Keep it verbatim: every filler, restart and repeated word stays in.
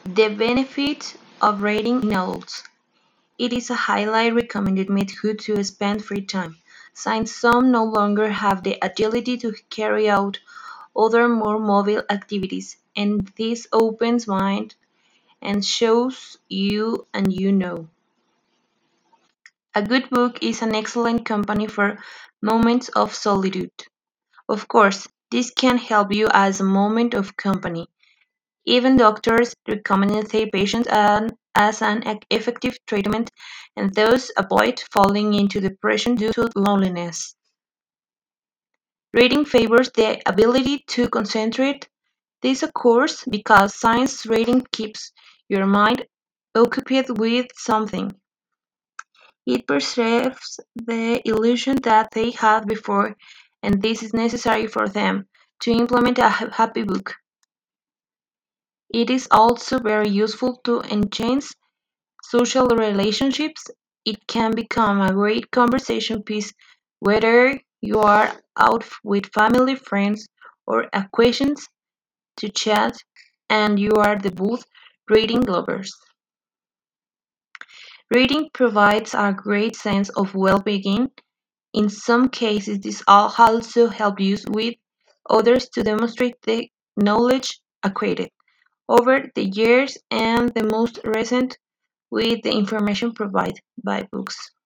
The benefit of reading novels. It is a highly recommended method to spend free time, since some no longer have the agility to carry out other more mobile activities, and this opens mind and shows you and you know. A good book is an excellent company for moments of solitude. Of course, this can help you as a moment of company. Even doctors recommend their patients an, as an ec- effective treatment and thus avoid falling into depression due to loneliness. Reading favors the ability to concentrate. This occurs because science reading keeps your mind occupied with something. It preserves the illusion that they had before, and this is necessary for them to implement a ha- happy book. It is also very useful to enhance social relationships. It can become a great conversation piece whether you are out with family, friends, or acquaintances to chat and you are the both reading lovers. Reading provides a great sense of well-being. In some cases, this al- also helps you with others to demonstrate the knowledge acquired over the years and the most recent with the information provided by books.